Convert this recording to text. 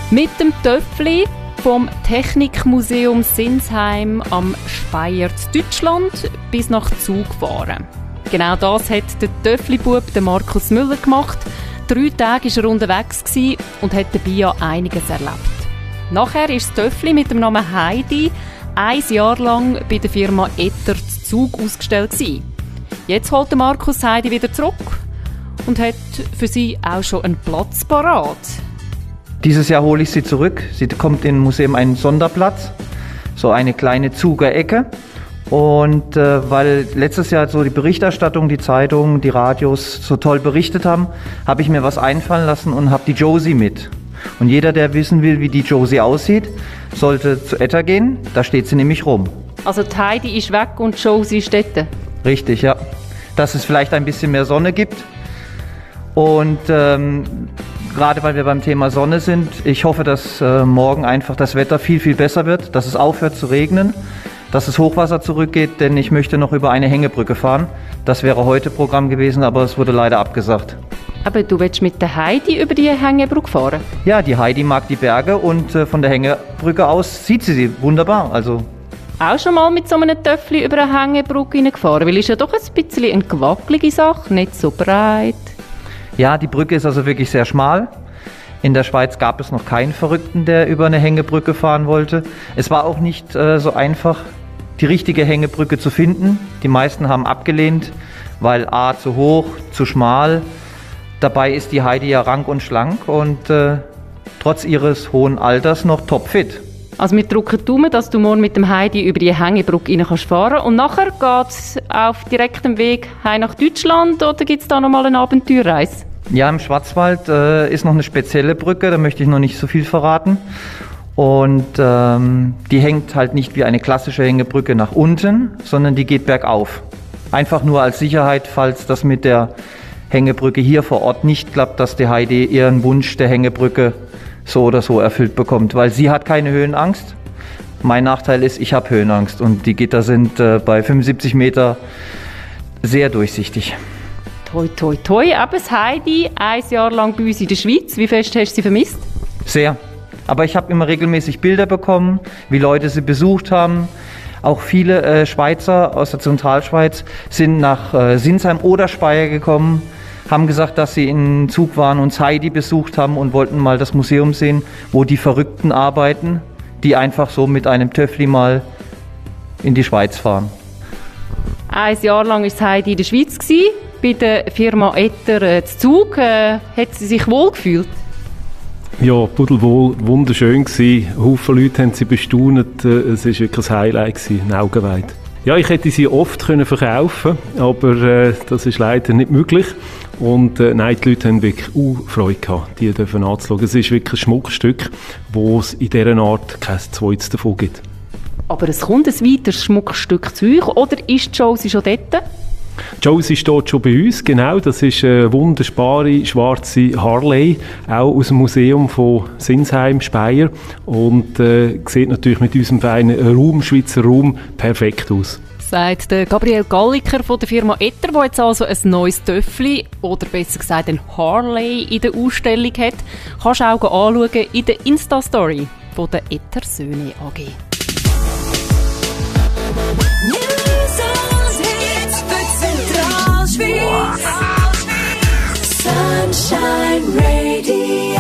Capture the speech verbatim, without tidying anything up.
Mit dem Töffli vom Technikmuseum Sinsheim am Speyer in Deutschland bis nach Zug fahren. Genau das hat der Töffli-Bub Markus Müller gemacht. Drei Tage war er unterwegs und hat dabei ja einiges erlebt. Nachher ist das Töffli mit dem Namen Heidi ein Jahr lang bei der Firma Etter zu Zug ausgestellt gewesen. Jetzt holt Markus Heidi wieder zurück und hat für sie auch schon einen Platz parat. Dieses Jahr hole ich sie zurück. Sie kommt im Museum einen Sonderplatz, so eine kleine Zugerecke. Und äh, weil letztes Jahr so die Berichterstattung, die Zeitungen, die Radios so toll berichtet haben, habe ich mir was einfallen lassen und habe die Josie mit. Und jeder, der wissen will, wie die Josie aussieht, sollte zu Etter gehen. Da steht sie nämlich rum. Also die Heidi ist weg und die Josie ist dort? Richtig, ja. Dass es vielleicht ein bisschen mehr Sonne gibt. Und ähm, gerade weil wir beim Thema Sonne sind, ich hoffe, dass äh, morgen einfach das Wetter viel, viel besser wird, dass es aufhört zu regnen, dass das Hochwasser zurückgeht, denn ich möchte noch über eine Hängebrücke fahren. Das wäre heute Programm gewesen, aber es wurde leider abgesagt. Aber du willst mit der Heidi über die Hängebrücke fahren? Ja, die Heidi mag die Berge und äh, von der Hängebrücke aus sieht sie sie wunderbar. Also auch schon mal mit so einem Töffli über eine Hängebrücke hineingefahren? Weil es ist ja doch ein bisschen eine gewackelige Sache, nicht so breit. Ja, die Brücke ist also wirklich sehr schmal. In der Schweiz gab es noch keinen Verrückten, der über eine Hängebrücke fahren wollte. Es war auch nicht äh, so einfach, die richtige Hängebrücke zu finden. Die meisten haben abgelehnt, weil A, zu hoch, zu schmal. Dabei ist die Heidi ja rank und schlank und äh, trotz ihres hohen Alters noch topfit. Also wir drücken die Daumen, dass du morgen mit dem Heidi über die Hängebrücke rein kannst fahren. Und nachher geht es auf direktem Weg heim nach Deutschland oder gibt es da noch mal eine Abenteuerreise? Ja, im Schwarzwald äh, ist noch eine spezielle Brücke, da möchte ich noch nicht so viel verraten. Und ähm, die hängt halt nicht wie eine klassische Hängebrücke nach unten, sondern die geht bergauf. Einfach nur als Sicherheit, falls das mit der Hängebrücke hier vor Ort nicht klappt, dass die Heidi ihren Wunsch der Hängebrücke so oder so erfüllt bekommt, weil sie hat keine Höhenangst. Mein Nachteil ist, ich habe Höhenangst und die Gitter sind äh, bei fünfundsiebzig Meter sehr durchsichtig. Toi, toi, toi. Eben das Heidi, ein Jahr lang bei uns in der Schweiz. Wie fest hast du sie vermisst? Sehr. Aber ich habe immer regelmäßig Bilder bekommen, wie Leute sie besucht haben. Auch viele äh, Schweizer aus der Zentralschweiz sind nach äh, Sinsheim oder Speyer gekommen, haben gesagt, dass sie in Zug waren und Heidi besucht haben und wollten mal das Museum sehen, wo die Verrückten arbeiten, die einfach so mit einem Töffli mal in die Schweiz fahren. Ein Jahr lang war Heidi in der Schweiz, bei der Firma Etter äh, zu Zug. Äh, hat sie sich wohl gefühlt? Ja, pudelwohl, wunderschön gewesen. Haufen Leute haben sie bestaunt. Es war wirklich ein Highlight gewesen, ein Augenweid. Ja, ich hätte sie oft können verkaufen, aber äh, das ist leider nicht möglich. Und äh, nein, die Leute haben wirklich auch Freude gehabt, die dürfen anzuschauen. Es ist wirklich ein Schmuckstück, wo es in dieser Art kein zweites davon gibt. Aber es kommt ein weiteres Schmuckstück zu euch, oder ist die Josie schon dort? Josie steht schon bei uns, genau. Das ist eine wunderbare schwarze Harley, auch aus dem Museum von Sinsheim, Speyer. Und äh, sieht natürlich mit unserem feinen Raum, Schweizer Raum, perfekt aus. Sagt der Gabriel Galliker von der Firma Etter, der jetzt also ein neues Töffli oder besser gesagt ein Harley in der Ausstellung hat. Kannst du auch anschauen in der Insta-Story von der Etter Söhne A G. Sunshine Radio.